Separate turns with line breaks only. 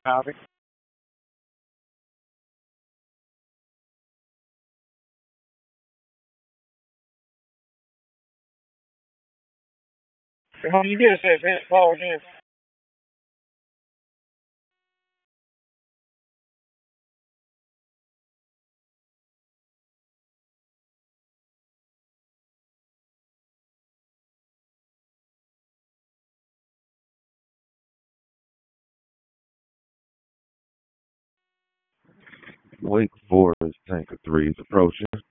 Copy. How you get it, say, Paul again?
Wake Forest tank of threes approaching.